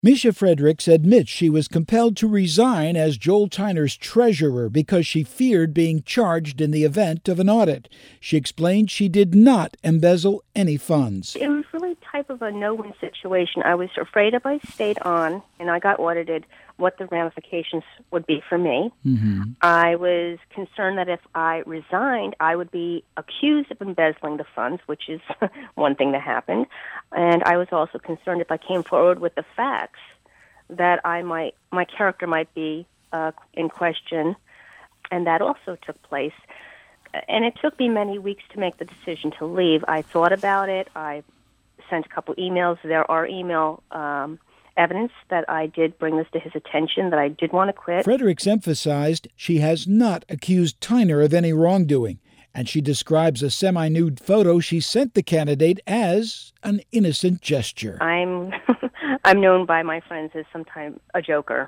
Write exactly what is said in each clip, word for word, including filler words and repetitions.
Misha Fredericks admits she was compelled to resign as Joel Tyner's treasurer because she feared being charged in the event of an audit. She explained she did not embezzle any funds. It was really type of a no-win situation. I was afraid if I stayed on and I got audited, what the ramifications would be for me. Mm-hmm. I was concerned that if I resigned, I would be accused of embezzling the funds, which is one thing that happened. And I was also concerned if I came forward with the facts that I might, my character might be uh, in question, and that also took place. And it took me many weeks to make the decision to leave. I thought about it. I sent a couple emails. There are email um, evidence that I did bring this to his attention, that I did want to quit. Fredericks emphasized she has not accused Tyner of any wrongdoing, and she describes a semi-nude photo she sent the candidate as an innocent gesture. I'm I'm known by my friends as sometimes a joker.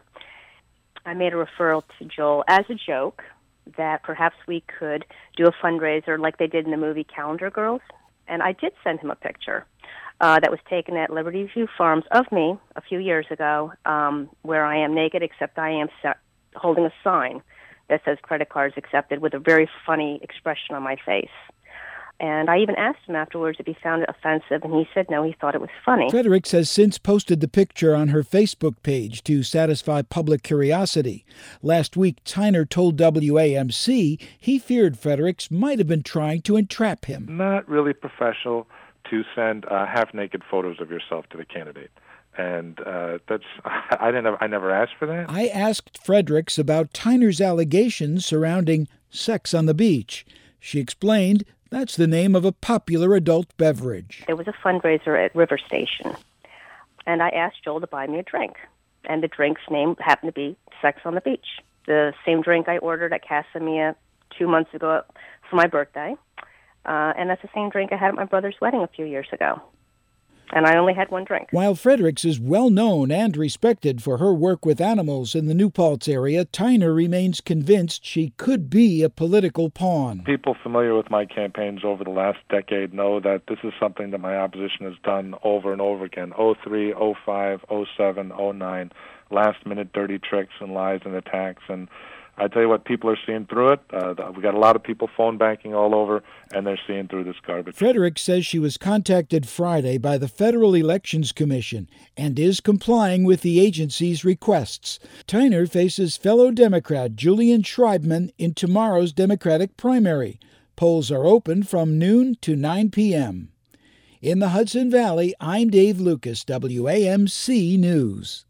I made a referral to Joel as a joke that perhaps we could do a fundraiser like they did in the movie Calendar Girls, and I did send him a picture uh, that was taken at Liberty View Farms of me a few years ago, um, where I am naked, except I am set, holding a sign that says credit cards accepted with a very funny expression on my face. And I even asked him afterwards if he found it offensive, and he said no, he thought it was funny. Fredericks has since posted the picture on her Facebook page to satisfy public curiosity. Last week, Tyner told W A M C he feared Fredericks might have been trying to entrap him. Not really professional to send uh, half-naked photos of yourself to the candidate. And uh, that's I didn't. I never asked for that. I asked Fredericks about Tyner's allegations surrounding sex on the beach. She explained that's the name of a popular adult beverage. There was a fundraiser at River Station, and I asked Joel to buy me a drink. And the drink's name happened to be Sex on the Beach, the same drink I ordered at Casa Mia two months ago for my birthday. Uh, and that's the same drink I had at my brother's wedding a few years ago. And I only had one drink. While Fredericks is well known and respected for her work with animals in the New Paltz area, Tyner remains convinced she could be a political pawn. People familiar with my campaigns over the last decade know that this is something that my opposition has done over and over again. oh three, oh five, oh seven, oh nine, last-minute dirty tricks and lies and attacks. And I tell you what, people are seeing through it. Uh, we got a lot of people phone banking all over, and they're seeing through this garbage. Fredericks says she was contacted Friday by the Federal Elections Commission and is complying with the agency's requests. Tyner faces fellow Democrat Julian Schreibman in tomorrow's Democratic primary. Polls are open from noon to nine p.m. In the Hudson Valley, I'm Dave Lucas, W A M C News.